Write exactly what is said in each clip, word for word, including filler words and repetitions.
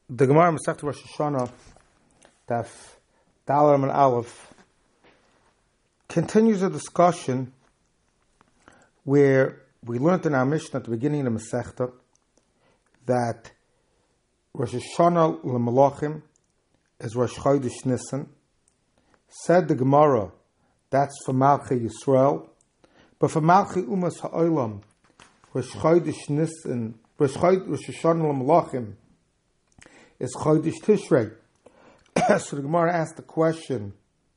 The Gemara Masechet Rosh Hashanah, Daf Dalar and Aleph, continues a discussion where we learned in our Mishnah at the beginning of the Masechta that Rosh Hashanah l'Malachim is Rosh Chodesh Nisan. Said the Gemara, that's for Malchei Yisrael, but for Malchei Umas Ha'olam, Rosh Chodesh Nisan, Rosh Hashanah l'Malachim is Chodesh Tishrei. So the Gemara asked the question,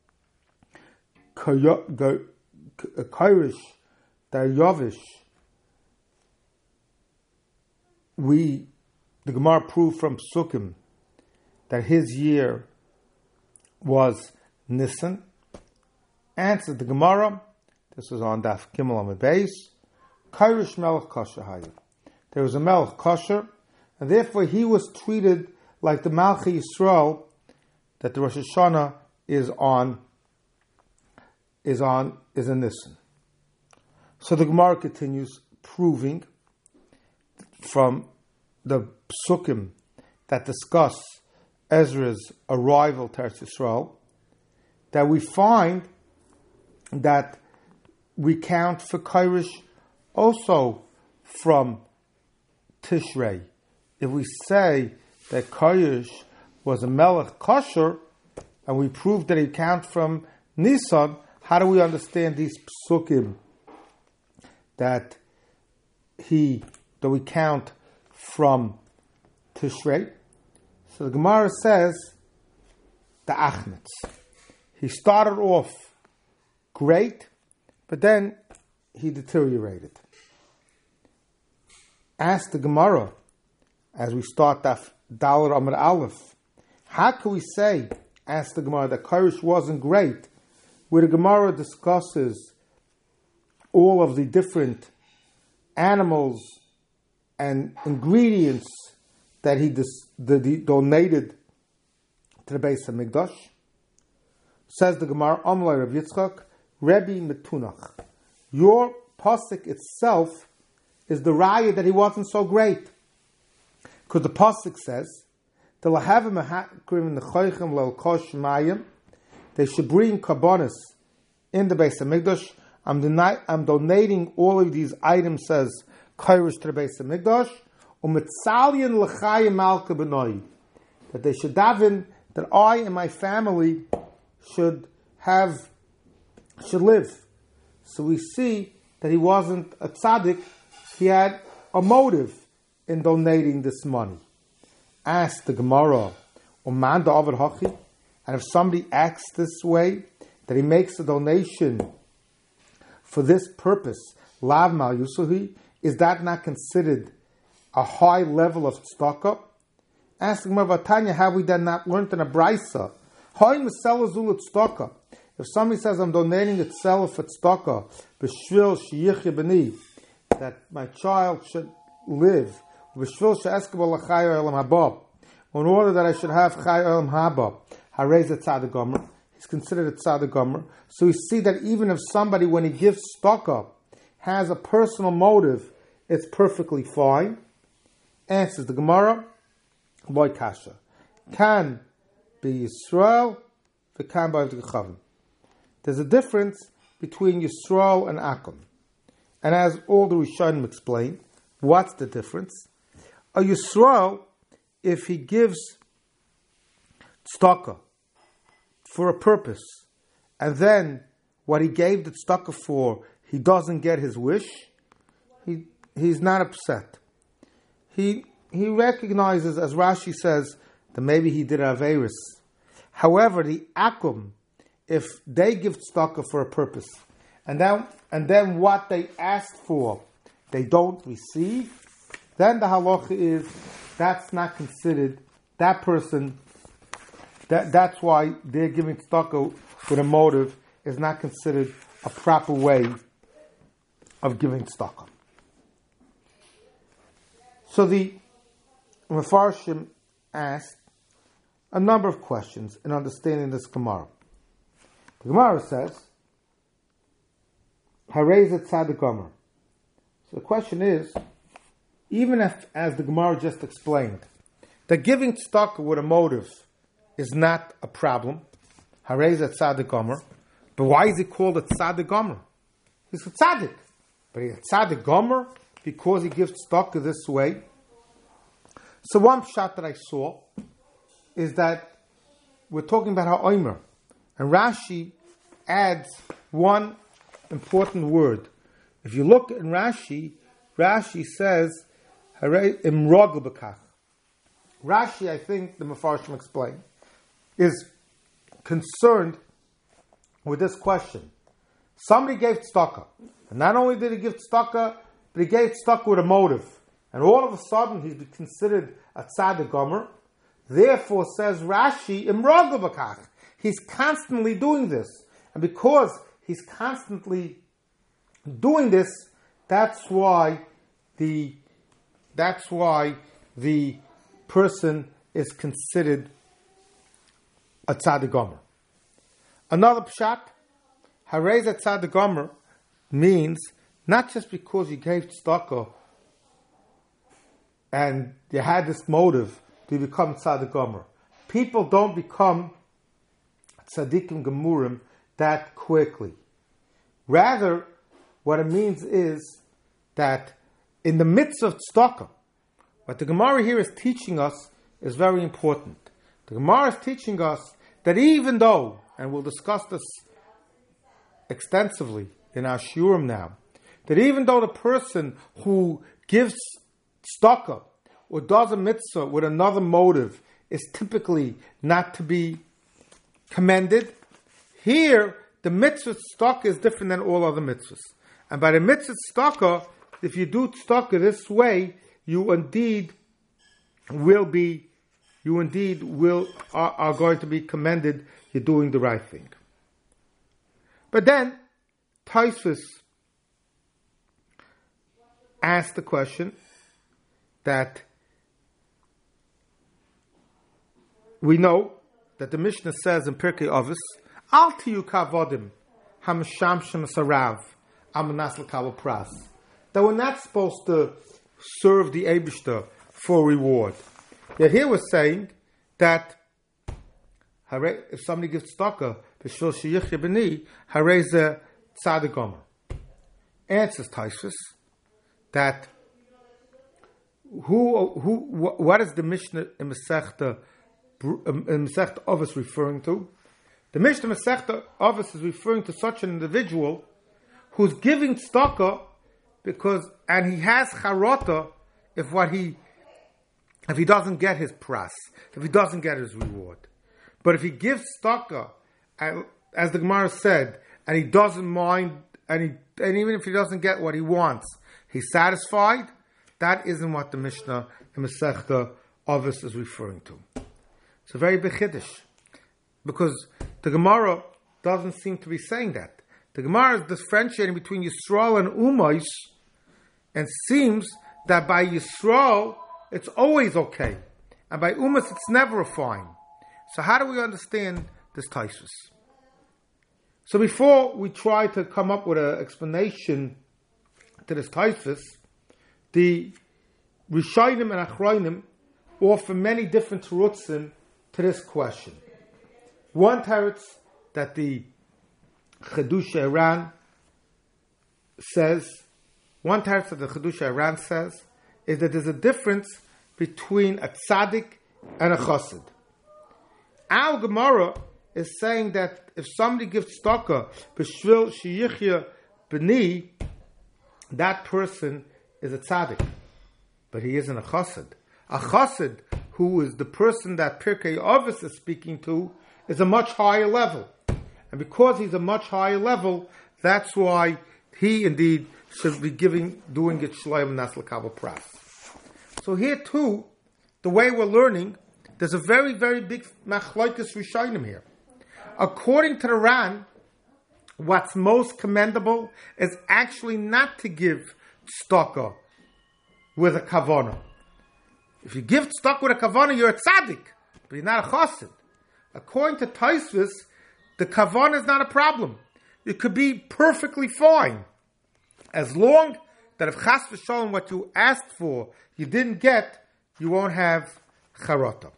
Kairish Daryavish, we, the Gemara proved from Sukkim that his year was Nisan. Answered the Gemara, this is on Daf Gimel Amud Beis, Kairish Melech Kosher Hayim. There was a Melech Kosher, and therefore he was treated like the Malchei Yisrael that the Rosh Hashanah is on, is on, is in Nisan. So the Gemara continues proving from the Psukim that discuss Ezra's arrival to Eretz Yisrael that we find that we count for Kairish also from Tishrei. If we say that Kairish was a Melech Kosher, and we prove that he counts from Nisan, how do we understand these psukim that he that we count from Tishrei? So the Gemara says the Achnitz. He started off great, but then he deteriorated. Ask the Gemara as we start that Dalar Amud Aleph. How can we say, ask the Gemara, that Kairish wasn't great, where the Gemara discusses all of the different animals and ingredients that he dis- that he donated to the Beis HaMikdash? Says the Gemara, Amalei Rav Yitzchak, Rebbe Metunach. Your pasuk itself is the raya that he wasn't so great. Because the pasuk says, they should bring karbonis in the Beis HaMikdash. I'm, deni- I'm donating all of these items, says Kairish, to the Beis HaMikdash. That they should daven that I and my family should have, should live. So we see that he wasn't a tzaddik. He had a motive in donating this money. Ask the Gemara, Uman da'avar hachi, and if somebody acts this way, that he makes a donation for this purpose, lav mal yusuhi, is that not considered a high level of tzedakah? Ask the Gemara, Vatanya, have we then not learned in a brisa? Hoy mesela zul tzedakah. If somebody says, I'm donating itself for tzedakah, b'shvil sheyichya b'ni, that my child should live, in order that I should have Chai Olam Haba, Harez a Tzaddik Gomer, he's considered a Tzaddik Gomer. So we see that even if somebody, when he gives tzedakah, has a personal motive, it's perfectly fine. Answers the Gemara, Boy Kasha. Can be Yisrael, the can by the Gechavim. There's a difference between Yisrael and Akum. And as all the Rishonim explain, what's the difference? A Yisrael, if he gives tzedakah for a purpose, and then what he gave the tzedakah for, he doesn't get his wish, he he's not upset. He he recognizes, as Rashi says, that maybe he did Averis. However, the Akum, if they give tzedakah for a purpose, and then and then what they asked for, they don't receive, then the halacha is that's not considered, that person, that that's why they're giving tzedakah with a motive is not considered a proper way of giving tzedakah. So the Mefarshim asked a number of questions in understanding this Gemara. The Gemara says, Harez et Tzaddik Gomer. So the question is, even if, as the Gemara just explained, that giving tzedakah with a motive is not a problem. Harei ze tzaddik gomer. But why is he called a tzaddik gomer? He's a tzaddik. But he's a tzaddik gomer because he gives tzedakah this way. So one shot that I saw is that we're talking about ha'omer. And Rashi adds one important word. If you look in Rashi, Rashi says, Harei imrogel b'kach. Rashi, I think the Mefarshim explained, is concerned with this question. Somebody gave tzedakah, and not only did he give tzedakah, but he gave tzedakah with a motive, and all of a sudden he's considered a tzaddik gomer. Therefore, says Rashi, imrogel b'kach. He's constantly doing this, and because he's constantly doing this, that's why the that's why the person is considered a tzaddik gomer. Another pshat, harei ze tzaddik gomer, means not just because you gave tzedakah and you had this motive to become tzaddik gomer. People don't become tzaddikim gemurim that quickly. Rather, what it means is that in the midst of tzedakah, what the Gemara here is teaching us is very important. The Gemara is teaching us that even though, and we'll discuss this extensively in our shiurim now, that even though the person who gives tzedakah or does a mitzvah with another motive is typically not to be commended, here the mitzvah tzedakah is different than all other mitzvahs. And by the mitzvah tzedakah, if you do tzedakah this way, you indeed will be, you indeed will are, are going to be commended. You're doing the right thing. But then Tosfos asked the question that we know that the Mishnah says in Pirkei Avos, Al tiyu kavodim hamshamshem sarav amanas l'kabel pras. That we're not supposed to serve the Eibishter for reward. Yet here we're saying that if somebody gives tzedakah, b'shvil sheyichya b'ni, harei ze tzaddik gomer. Answers Tosfos that who who what is the Mishnah in Masechta in Masechta Avos referring to? The Mishnah Masechta Avos is referring to such an individual who's giving tzedakah because, and he has charata if what he, if he doesn't get his pras, if he doesn't get his reward. But if he gives tzedakah, as the Gemara said, and he doesn't mind, and he, and even if he doesn't get what he wants, he's satisfied. That isn't what the Mishnah in Masechta Avos is referring to. It's a very big chiddush, because the Gemara doesn't seem to be saying that. The Gemara is differentiating between Yisrael and Umais, and seems that by Yisrael it's always okay, and by Umas it's never a fine. So how do we understand this Tosfos? So before we try to come up with an explanation to this Tosfos, the Rishonim and Achronim offer many different terutzim to this question. One teretz that the Chedusha Iran says, one teretz that the Chedusha Iran says, is that there's a difference between a tzaddik and a chassid. Our Gemara is saying that if somebody gives tzedakah b'shvil sheyichya b'ni, that person is a tzaddik, but he isn't a chassid. A chassid, who is the person that Pirkei Avos is speaking to, is a much higher level. And because he's a much higher level, that's why he indeed should be giving, doing it shleim nas l'kabel pras. So here too, the way we're learning, there's a very, very big machlokes rishonim here. According to the Ran, what's most commendable is actually not to give tzedakah with a kavanah. If you give tzedakah with a kavanah, you're a tzaddik, but you're not a chassid. According to Tosfos, the kavanah is not a problem. It could be perfectly fine, as long that if chas v'shalom what you asked for you didn't get, you won't have charata.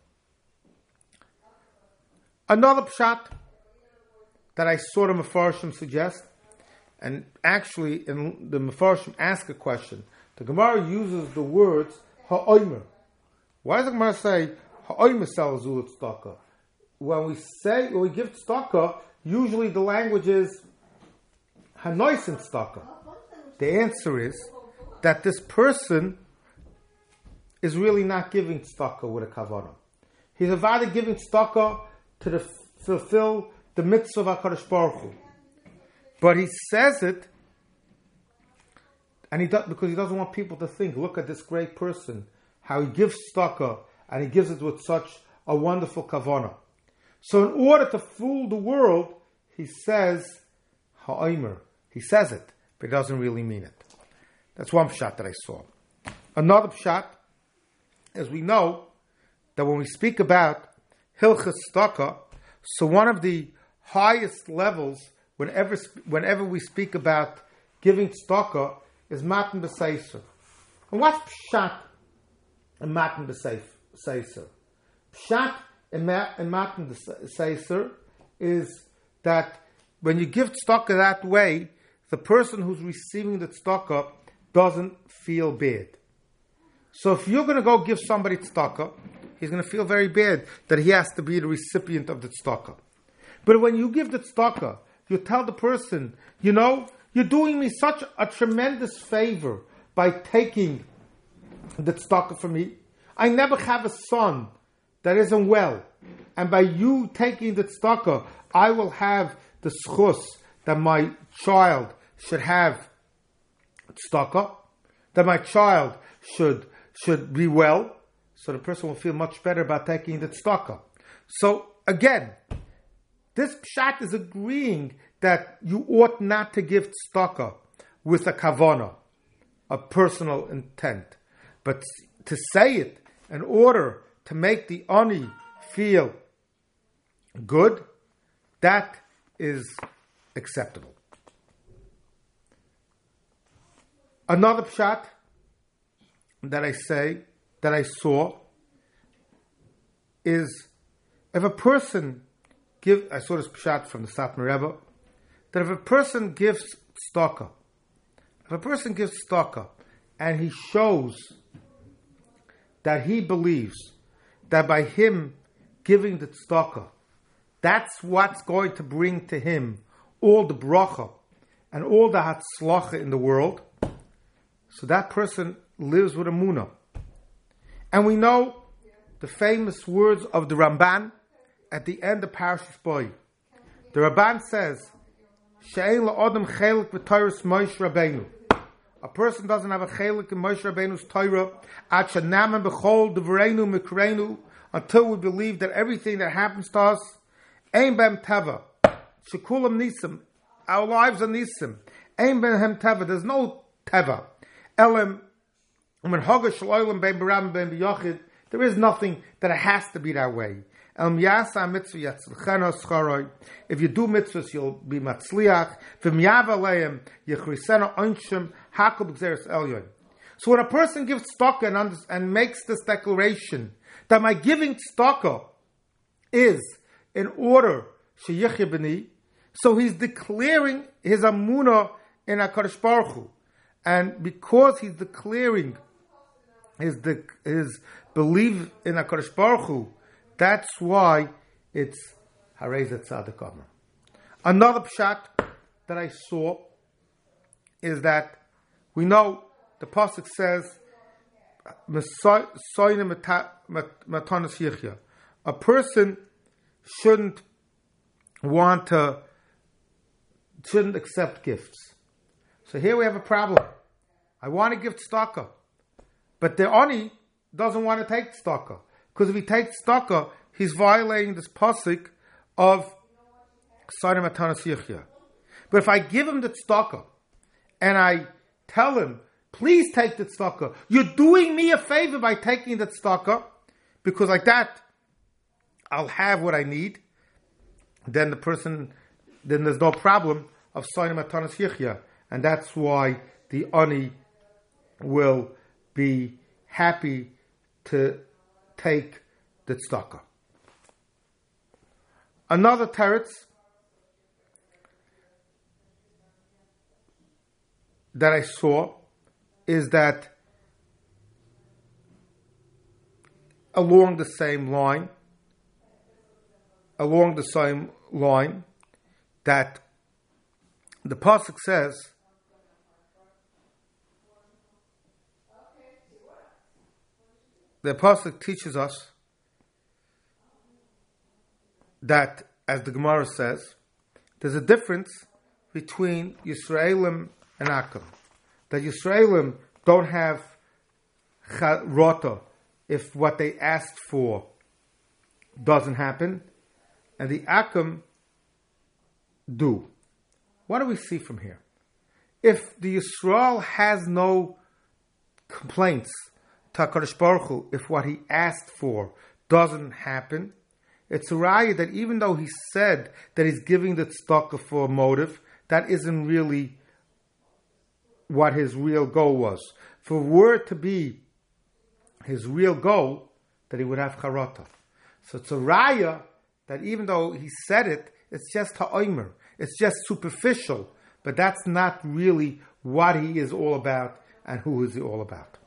Another pshat that I saw the Mefarshim suggest, and actually in the Mefarshim ask a question. The Gemara uses the words ha'omer. Why does the Gemara say ha'omer sal zu tzedakah? When we say, when we give tzedakah, usually the language is hanoisen tzedakah. The answer is that this person is really not giving tzedakah with a kavanah. He's avodah giving tzedakah to the, fulfill the mitzvah of HaKadosh Baruch Hu. But he says it, and he does, because he doesn't want people to think, look at this great person, how he gives tzedakah, and he gives it with such a wonderful kavanah. So in order to fool the world, he says ha'omer. He says it, but he doesn't really mean it. That's one pshat that I saw. Another pshat, as we know, that when we speak about hilchas tzedakah, so one of the highest levels, whenever whenever we speak about giving tzedakah, is matan b'seiser. And what's pshat in matan b'seiser? Pshat in matan b'seiser is that when you give tzedakah that way, the person who's receiving the tzedakah doesn't feel bad. So if you're going to go give somebody tzedakah, he's going to feel very bad that he has to be the recipient of the tzedakah. But when you give the tzedakah, you tell the person, you know, you're doing me such a tremendous favor by taking the tzedakah from me. I never have a son that isn't well. And by you taking the tzedakah, I will have the schus that my child should have tzedakah, that my child should should be well, so the person will feel much better about taking the tzedakah. So again, this pshat is agreeing that you ought not to give tzedakah with a kavanah, a personal intent, but to say it in order to make the ani feel good, that is acceptable. Another pshat that I say, that I saw, is if a person give, I saw this pshat from the Satmar Rebbe, that if a person gives tzedakah, if a person gives tzedakah, and he shows that he believes that by him giving the tzedakah, that's what's going to bring to him all the bracha and all the hatzlacha in the world, so that person lives with emunah. And we know the famous words of the Ramban at the end of Parashas Bo. The Ramban says, "She'ein la'odem chelik b'Torahs Moshe Rabbeinu." A person doesn't have a chelik in Moshe Rabbeinu's Torah, ad shenamen b'chol d'vreinu mikreinu, until we believe that everything that happens to us, ein b'hem teva, shekulam nisim, our lives are nisim, ein b'hem teva, there's no teva, elam, u'men haga sh'loilam ben b'ram ben b'yochid, there is nothing that it has to be that way. El miyasa mitzvah yatzlichana scharoi. If you do mitzvahs, you'll be matzliach. V'miyav aleim yechrisena onshim hakol b'gzeres elyon. So when a person gives tzedakah and, under, and makes this declaration that my giving tzedakah is in order sheyichya b'ni, so he's declaring his amunah in HaKadosh Baruch Hu, and because he's declaring his his belief in HaKadosh Baruch Hu, that's why it's Harezat Tzadik Omer. Another pshat that I saw is that we know the pasuk says, a person shouldn't want to, shouldn't accept gifts. So here we have a problem. I want to give tzedakah, but the ani doesn't want to take tzedakah. Because if he takes tzedakah, he's violating this pasuk of Sodom Atanas Yichya. But if I give him the tzedakah, and I tell him, please take the tzedakah, you're doing me a favor by taking the tzedakah, because like that, I'll have what I need, then the person, then there's no problem of Sodom Atanas Yichya. And that's why the ani will be happy to take the tzedakah. Another teretz that I saw is that along the same line, along the same line, that the pasuk says, the pasuk teaches us that, as the Gemara says, there's a difference between Yisraelim and Akum. That Yisraelim don't have charata if what they asked for doesn't happen, and the Akum do. What do we see from here? If the Yisrael has no complaints to HaKadosh Baruch Hu, if what he asked for doesn't happen, it's a raya that even though he said that he's giving the tzedakah for a motive, that isn't really what his real goal was. For were it to be his real goal, that he would have charata. So it's a raya that even though he said it, it's just ha'omer. It's just superficial, but that's not really what he is all about and who is he all about.